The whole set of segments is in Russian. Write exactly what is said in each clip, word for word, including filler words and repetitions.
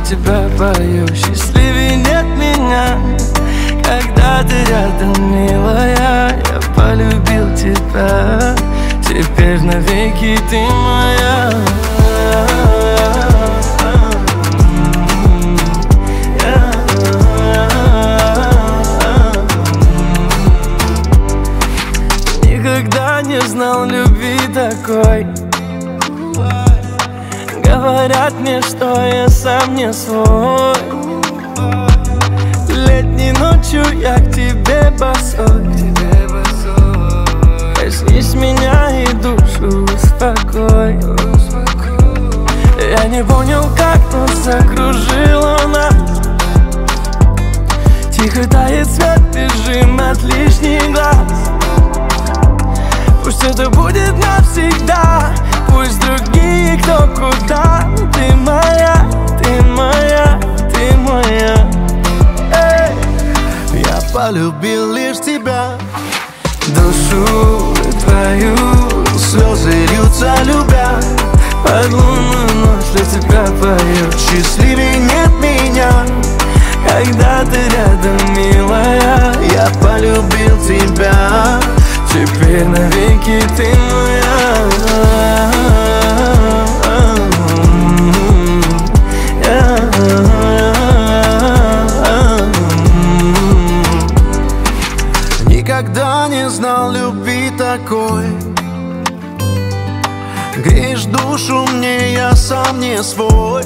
тебя пою. Счастливее нет меня, когда ты рядом, милая. Я полюбил тебя, теперь навеки ты моя. Никогда не знал любви такой. Говорят мне, что я сам не свой. Летней ночью я к тебе босой. Коснись меня и душу успокой. Я не понял, как нас закружило нас. Тихо тает свет, бежим от лишних глаз. Пусть это будет навсегда, пусть другие кто куда. Ты моя, ты моя, ты моя. Эй. Я полюбил лишь тебя, душу твою, слезы льются, любя. под лунную ночь для тебя пою. Счастливее нет меня, когда ты рядом, милая. я полюбил тебя, теперь навеки ты моя. никогда не знал любви такой. Греешь душу мне, я сам не свой.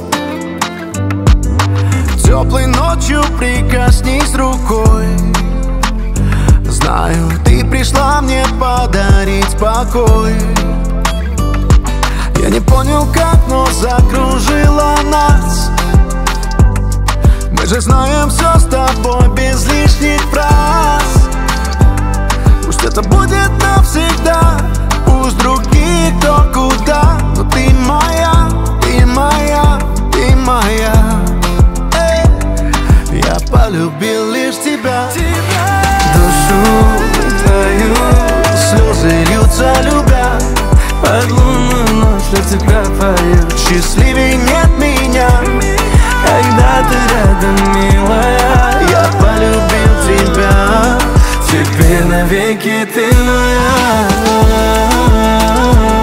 Теплой ночью прикоснись рукой. Знаю, ты пришла мне подарить покой. Я не понял как, но закружила нас. Мы же знаем все с тобой без лишних фраз. Пусть это будет навсегда, пусть другие кто куда. Но ты моя, ты моя, ты моя. Эй. Я полюбил лишь тебя, душу твою, слезы льются, любя. под лунную ночь для тебя пою. Счастливее нет меня, когда ты рядом, милая. я полюбил тебя, теперь навеки ты моя.